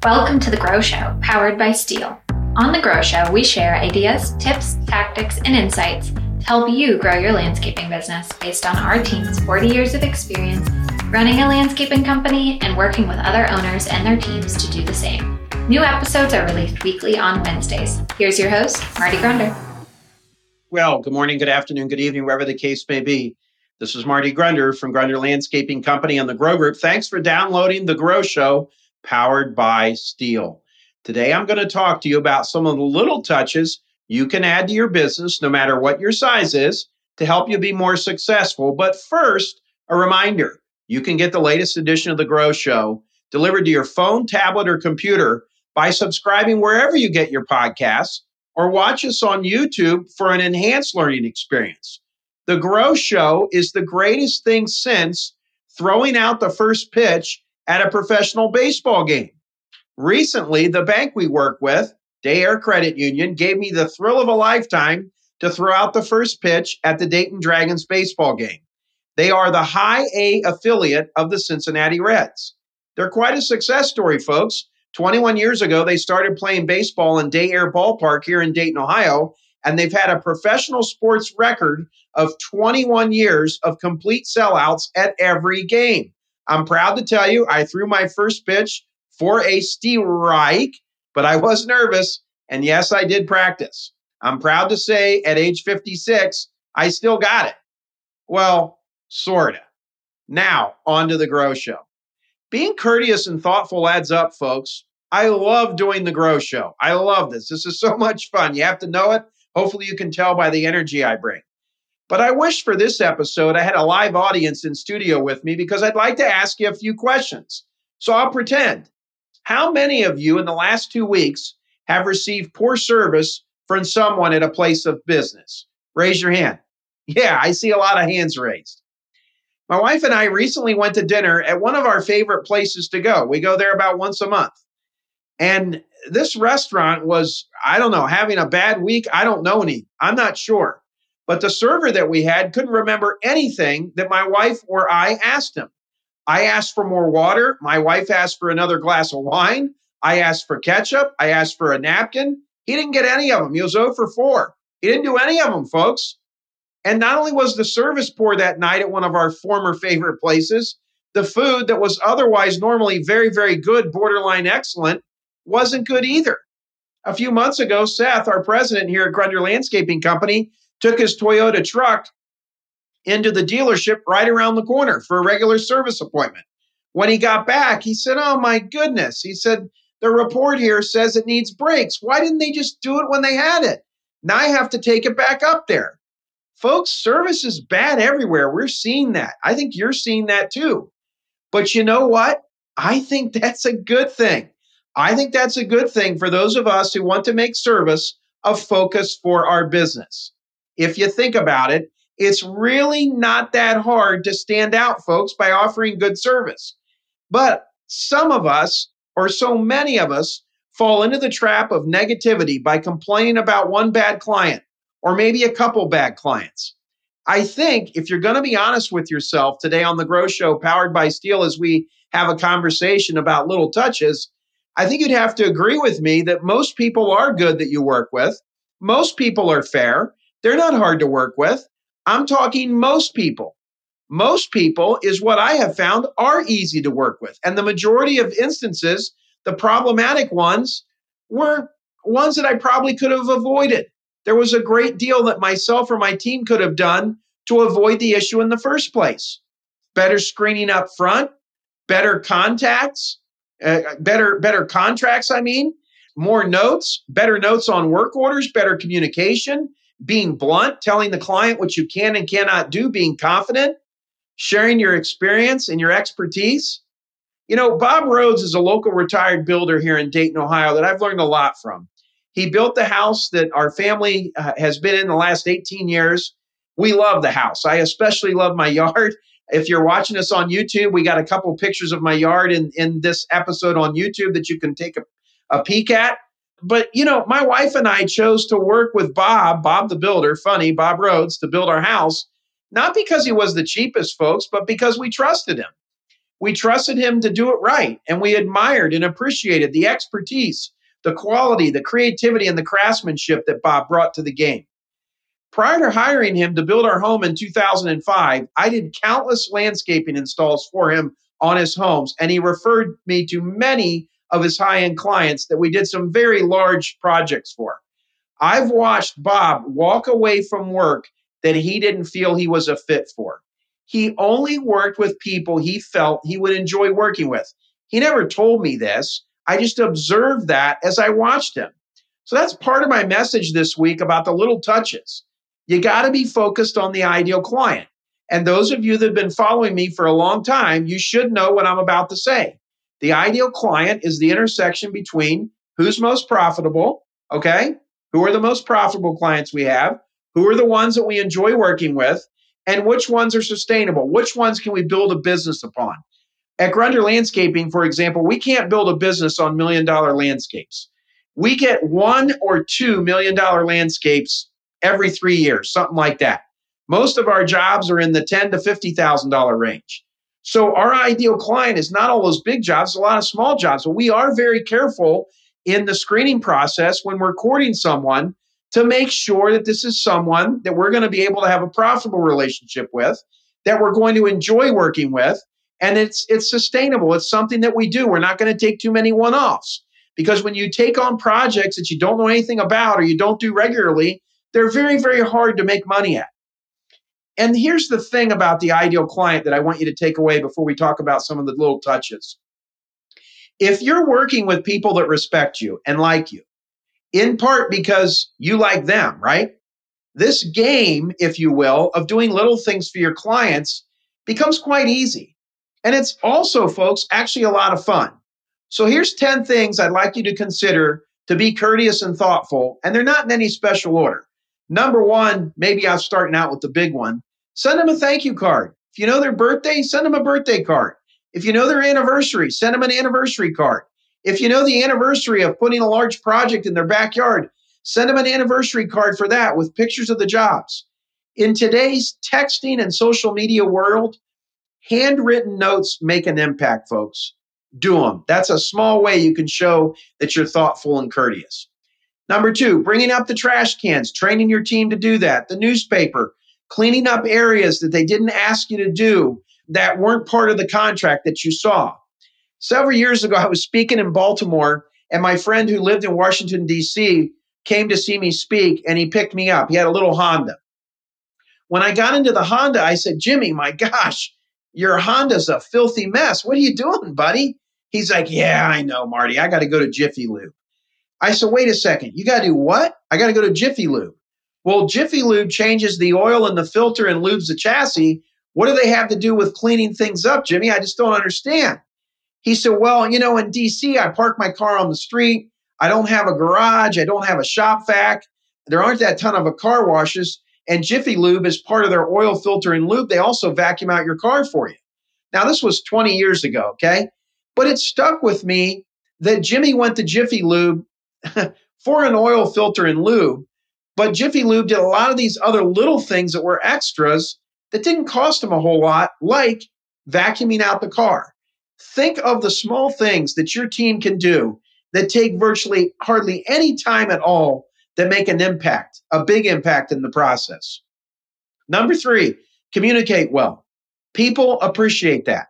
Welcome to The Grow Show, powered by Steel. On The Grow Show, we share ideas, tips, tactics, and insights to help you grow your landscaping business based on our team's 40 years of experience running a landscaping company and working with other owners and their teams to do the same. New episodes are released weekly on Wednesdays. Here's your host, Marty Grunder. Well, good morning, good afternoon, good evening, wherever the case may be. This is Marty Grunder from Grunder Landscaping Company and the Grow Group. Thanks for downloading The Grow Show, powered by Steel. Today, I'm going to talk to you about some of the little touches you can add to your business, no matter what your size is, to help you be more successful. But first, a reminder, you can get the latest edition of The Grow Show delivered to your phone, tablet, or computer by subscribing wherever you get your podcasts, or watch us on YouTube for an enhanced learning experience. The Grow Show is the greatest thing since throwing out the first pitch at a professional baseball game. Recently, the bank we work with, Day Air Credit Union, gave me the thrill of a lifetime to throw out the first pitch at the Dayton Dragons baseball game. They are the high A affiliate of the Cincinnati Reds. They're quite a success story, folks. 21 years ago, they started playing baseball in Day Air Ballpark here in Dayton, Ohio, and they've had a professional sports record of 21 years of complete sellouts at every game. I'm proud to tell you, I threw my first pitch for a strike, but I was nervous, and yes, I did practice. I'm proud to say at age 56, I still got it. Well, sorta. Now, on to The Grow Show. Being courteous and thoughtful adds up, folks. I love doing The Grow Show. I love this. This is so much fun. You have to know it. Hopefully you can tell by the energy I bring. But I wish for this episode I had a live audience in studio with me because I'd like to ask you a few questions. So I'll pretend. How many of you in the last 2 weeks have received poor service from someone at a place of business? Raise your hand. Yeah, I see a lot of hands raised. My wife and I recently went to dinner at one of our favorite places to go. We go there about once a month. And this restaurant was, having a bad week. I'm not sure. But the server that we had couldn't remember anything that my wife or I asked him. I asked for more water. My wife asked for another glass of wine. I asked for ketchup. I asked for a napkin. He didn't get any of them. He was 0 for 4. He didn't do any of them, folks. And not only was the service poor that night at one of our former favorite places, the food that was otherwise normally very, very good, borderline excellent, wasn't good either. A few months ago, Seth, our president here at Grunder Landscaping Company, took his Toyota truck into the dealership right around the corner for a regular service appointment. When he got back, he said, "Oh my goodness." He said, "The report here says it needs brakes. Why didn't they just do it when they had it? Now I have to take it back up there." Folks, service is bad everywhere. We're seeing that. I think you're seeing that too. But you know what? I think that's a good thing. I think that's a good thing for those of us who want to make service a focus for our business. If you think about it, it's really not that hard to stand out, folks, by offering good service. But some of us, or so many of us, fall into the trap of negativity by complaining about one bad client, or maybe a couple bad clients. I think if you're going to be honest with yourself today on The Grow Show, powered by Steel, as we have a conversation about little touches, I think you'd have to agree with me that most people are good that you work with. Most people are fair. They're not hard to work with. I'm talking most people. Most people is what I have found are easy to work with. And the majority of instances, the problematic ones were ones that I probably could have avoided. There was a great deal that myself or my team could have done to avoid the issue in the first place. Better screening up front, better contacts, better contracts, more notes, better notes on work orders, better communication, being blunt, telling the client what you can and cannot do, being confident, sharing your experience and your expertise. You know, Bob Rhodes is a local retired builder here in Dayton, Ohio that I've learned a lot from. He built the house that our family has been in the last 18 years. We love the house. I especially love my yard. If you're watching us on YouTube, we got a couple pictures of my yard in this episode on YouTube that you can take a peek at. But, you know, my wife and I chose to work with Bob the builder, Bob Rhodes, to build our house, not because he was the cheapest, folks, but because we trusted him. We trusted him to do it right, and we admired and appreciated the expertise, the quality, the creativity, and the craftsmanship that Bob brought to the game. Prior to hiring him to build our home in 2005, I did countless landscaping installs for him on his homes, and he referred me to many of his high-end clients that we did some very large projects for. I've watched Bob walk away from work that he didn't feel he was a fit for. He only worked with people he felt he would enjoy working with. He never told me this. I just observed that as I watched him. So that's part of my message this week about the little touches. You got to be focused on the ideal client. And those of you that have been following me for a long time, you should know what I'm about to say. The ideal client is the intersection between who's most profitable, okay? Who are the most profitable clients we have? Who are the ones that we enjoy working with? And which ones are sustainable? Which ones can we build a business upon? At Grunder Landscaping, for example, we can't build a business on $1 million landscapes. We get $1 or $2 million landscapes every 3 years, something like that. Most of our jobs are in the $10,000 to $50,000 range. So our ideal client is not all those big jobs, a lot of small jobs, but we are very careful in the screening process when we're courting someone to make sure that this is someone that we're going to be able to have a profitable relationship with, that we're going to enjoy working with, and it's sustainable. It's something that we do. We're not going to take too many one-offs, because when you take on projects that you don't know anything about or you don't do regularly, they're very, very hard to make money at. And here's the thing about the ideal client that I want you to take away before we talk about some of the little touches. If you're working with people that respect you and like you, in part because you like them, right? This game, if you will, of doing little things for your clients becomes quite easy. And it's also, folks, actually a lot of fun. So here's 10 things I'd like you to consider to be courteous and thoughtful, and they're not in any special order. Number one, maybe I'm starting out with the big one. Send them a thank you card. If you know their birthday, send them a birthday card. If you know their anniversary, send them an anniversary card. If you know the anniversary of putting a large project in their backyard, send them an anniversary card for that with pictures of the jobs. In today's texting and social media world, handwritten notes make an impact, folks. Do them. That's a small way you can show that you're thoughtful and courteous. Number two, bringing up the trash cans, training your team to do that. The newspaper, cleaning up areas that they didn't ask you to do that weren't part of the contract that you saw. Several years ago, I was speaking in Baltimore, and my friend who lived in Washington, D.C., came to see me speak, and he picked me up. He had a little Honda. When I got into the Honda, I said, Jimmy, my gosh, your Honda's a filthy mess. What are you doing, buddy? He's like, yeah, I know, Marty. I got to go to Jiffy Lube. I said, wait a second. You got to do what? I got to go to Jiffy Lube. Well, Jiffy Lube changes the oil in the filter and lubes the chassis. What do they have to do with cleaning things up, Jimmy? I just don't understand. He said, well, you know, in D.C., I park my car on the street. I don't have a garage. I don't have a shop vac. There aren't that ton of car washes. And Jiffy Lube is part of their oil filter and lube. They also vacuum out your car for you. Now, this was 20 years ago, okay? But it stuck with me that Jimmy went to Jiffy Lube for an oil filter and lube, but Jiffy Lube did a lot of these other little things that were extras that didn't cost him a whole lot, like vacuuming out the car. Think of the small things that your team can do that take virtually hardly any time at all that make an impact, a big impact in the process. Number three, communicate well. People appreciate that.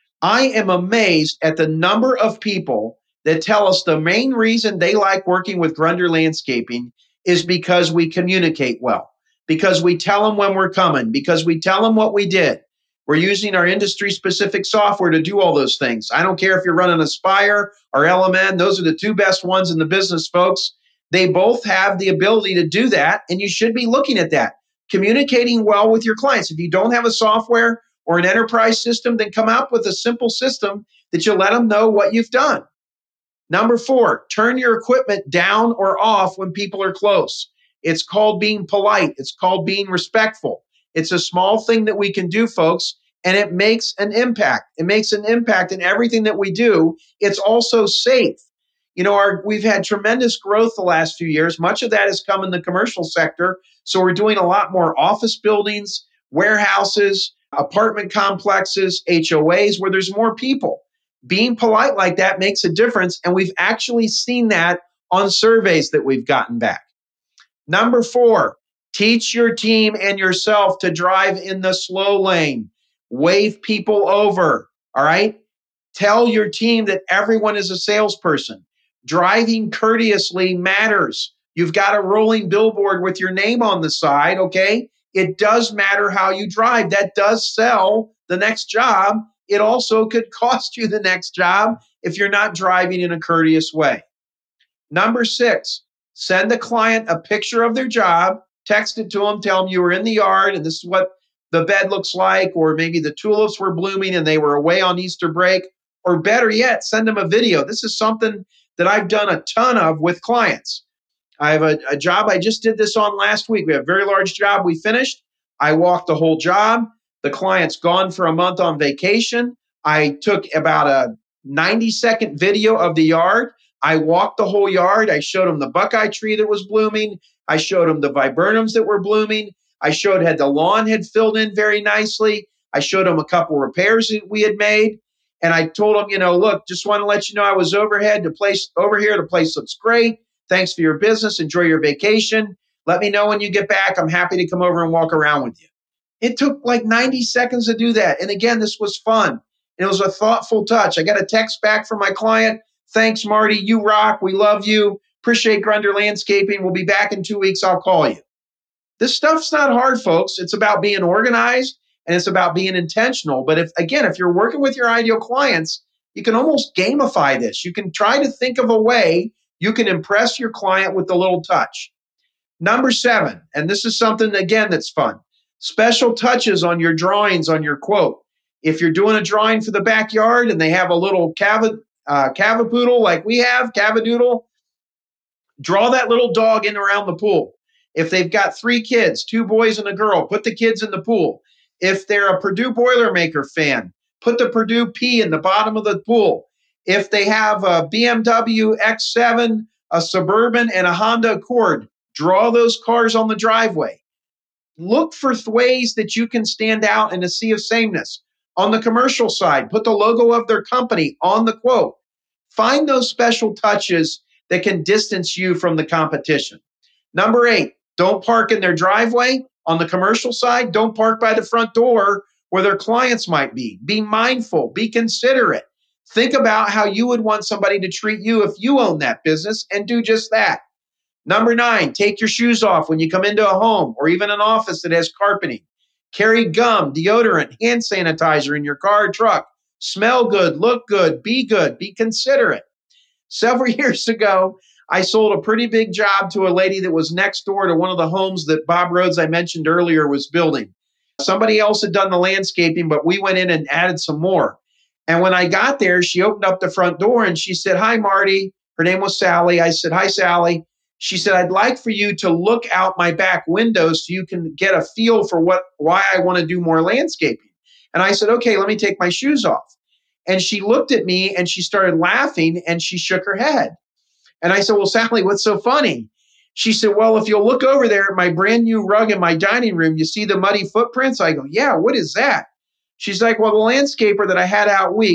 I am amazed at the number of people that tell us the main reason they like working with Grunder Landscaping is because we communicate well, because we tell them when we're coming, because we tell them what we did. We're using our industry-specific software to do all those things. I don't care if you're running Aspire or LMN. Those are the two best ones in the business, folks. They both have the ability to do that, and you should be looking at that. Communicating well with your clients. If you don't have a software or an enterprise system, then come up with a simple system that you let them know what you've done. Number four, turn your equipment down or off when people are close. It's called being polite. It's called being respectful. It's a small thing that we can do, folks, and it makes an impact. It makes an impact in everything that we do. It's also safe. You know, we've had tremendous growth the last few years. Much of that has come in the commercial sector. So we're doing a lot more office buildings, warehouses, apartment complexes, HOAs, where there's more people. Being polite like that makes a difference, and we've actually seen that on surveys that we've gotten back. Number 4, teach your team and yourself to drive in the slow lane. Wave people over, all right? Tell your team that everyone is a salesperson. Driving courteously matters. You've got a rolling billboard with your name on the side, okay? It does matter how you drive. That does sell the next job. It also could cost you the next job if you're not driving in a courteous way. Number 6, send the client a picture of their job, text it to them, tell them you were in the yard and this is what the bed looks like, or maybe the tulips were blooming and they were away on Easter break, or better yet, send them a video. This is something that I've done a ton of with clients. I have a job I just did this on last week. We have a very large job we finished. I walked the whole job. The client's gone for a month on vacation. I took about a 90-second video of the yard. I walked the whole yard. I showed him the buckeye tree that was blooming. I showed him the viburnums that were blooming. I showed how the lawn had filled in very nicely. I showed him a couple repairs that we had made. And I told him, look, just want to let you know I was over here. The place looks great. Thanks for your business. Enjoy your vacation. Let me know when you get back. I'm happy to come over and walk around with you. It took like 90 seconds to do that. And again, this was fun. It was a thoughtful touch. I got a text back from my client. Thanks, Marty. You rock. We love you. Appreciate Grunder Landscaping. We'll be back in 2 weeks. I'll call you. This stuff's not hard, folks. It's about being organized and it's about being intentional. But if you're working with your ideal clients, you can almost gamify this. You can try to think of a way you can impress your client with a little touch. Number 7, and this is something, again, that's fun. Special touches on your drawings, on your quote. If you're doing a drawing for the backyard and they have a little cavapoodle like we have, cavadoodle, draw that little dog in around the pool. If they've got 3 kids, 2 boys and a girl, put the kids in the pool. If they're a Purdue Boilermaker fan, put the Purdue P in the bottom of the pool. If they have a BMW X7, a Suburban, and a Honda Accord, draw those cars on the driveway. Look for ways that you can stand out in a sea of sameness. On the commercial side, put the logo of their company on the quote. Find those special touches that can distance you from the competition. Number 8, don't park in their driveway. On the commercial side, don't park by the front door where their clients might be. Be mindful, be considerate. Think about how you would want somebody to treat you if you own that business and do just that. Number 9, take your shoes off when you come into a home or even an office that has carpeting. Carry gum, deodorant, hand sanitizer in your car or truck. Smell good, look good, be considerate. Several years ago, I sold a pretty big job to a lady that was next door to one of the homes that Bob Rhodes, I mentioned earlier, was building. Somebody else had done the landscaping, but we went in and added some more. And when I got there, she opened up the front door and she said, "Hi, Marty." Her name was Sally. I said, "Hi, Sally." She said, "I'd like for you to look out my back window so you can get a feel for why I want to do more landscaping." And I said, "Okay, let me take my shoes off." And she looked at me and she started laughing and she shook her head. And I said, "Well, Sally, what's so funny?" She said, "Well, if you'll look over there at my brand new rug in my dining room, you see the muddy footprints?" I go, "Yeah, what is that?" She's like, "Well, the landscaper that I had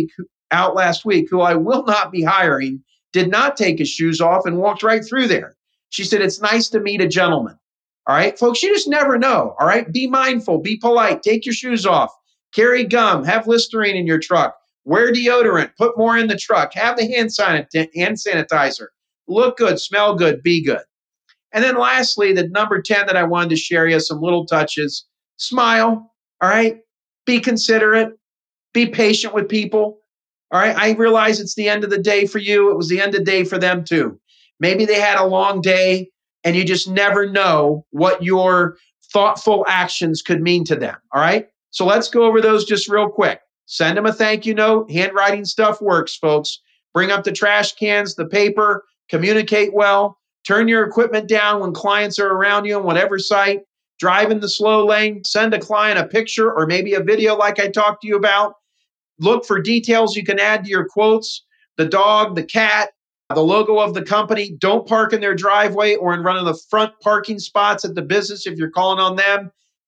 out last week, who I will not be hiring, did not take his shoes off and walked right through there." She said, "It's nice to meet a gentleman." All right, folks, you just never know. All right, be mindful, be polite, take your shoes off, carry gum, have Listerine in your truck, wear deodorant, put more in the truck, have the hand sanitizer, look good, smell good, be good. And then lastly, the number 10 that I wanted to share you some little touches. Smile, all right? Be considerate, be patient with people. All right, I realize it's the end of the day for you. It was the end of the day for them too. Maybe they had a long day and you just never know what your thoughtful actions could mean to them. All right, so let's go over those just real quick. Send them a thank you note. Handwriting stuff works, folks. Bring up the trash cans, the paper, communicate well. Turn your equipment down when clients are around you on whatever site. Drive in the slow lane. Send a client a picture or maybe a video like I talked to you about. Look for details you can add to your quotes. The dog, the cat, the logo of the company. Don't park in their driveway or in one of the front parking spots at the business if you're calling on them.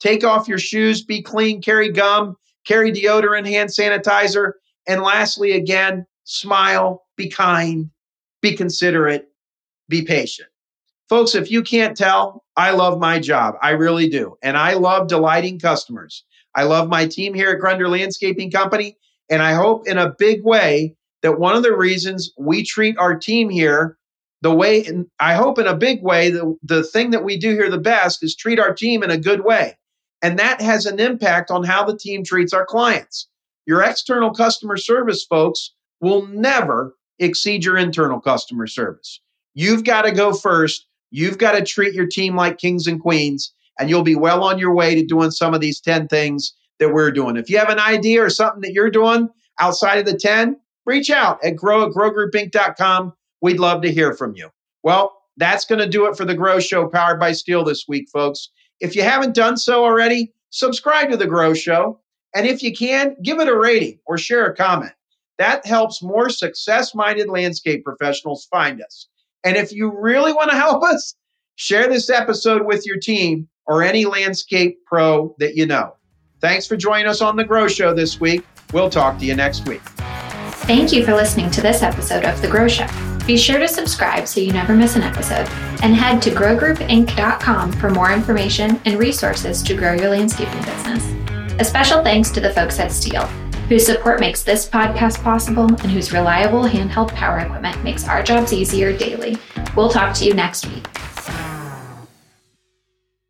Take off your shoes, be clean, carry gum, carry deodorant, hand sanitizer. And lastly, again, smile, be kind, be considerate, be patient. Folks, if you can't tell, I love my job. I really do. And I love delighting customers. I love my team here at Grunder Landscaping Company. And I hope in a big way that one of the reasons we treat our team here the way, and I hope in a big way, the thing that we do here the best is treat our team in a good way. And that has an impact on how the team treats our clients. Your external customer service folks will never exceed your internal customer service. You've got to go first. You've got to treat your team like kings and queens, and you'll be well on your way to doing some of these 10 things that we're doing. If you have an idea or something that you're doing outside of the 10, reach out at grow@growgroupinc.com. We'd love to hear from you. Well, that's going to do it for the Grow Show powered by Stihl this week, folks. If you haven't done so already, subscribe to the Grow Show. And if you can, give it a rating or share a comment. That helps more success-minded landscape professionals find us. And if you really want to help us, share this episode with your team or any landscape pro that you know. Thanks for joining us on the Grow Show this week. We'll talk to you next week. Thank you for listening to this episode of The Grow Show. Be sure to subscribe so you never miss an episode, and head to growgroupinc.com for more information and resources to grow your landscaping business. A special thanks to the folks at Stihl, whose support makes this podcast possible and whose reliable handheld power equipment makes our jobs easier daily. We'll talk to you next week.